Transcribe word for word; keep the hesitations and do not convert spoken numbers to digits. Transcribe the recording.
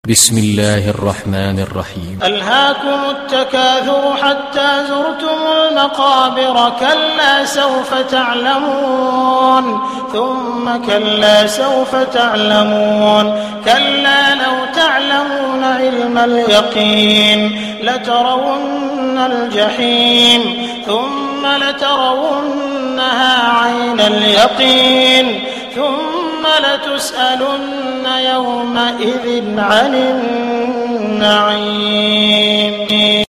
بسم الله الرحمن الرحيم. ألهاكم التكاثر حتى زرتم المقابر كلا سوف تعلمون ثم كلا سوف تعلمون كلا لو تعلمون علم اليقين لترون الجحيم ثم لترونها عين اليقين ثم لتسألن يومئذ عن النعيم.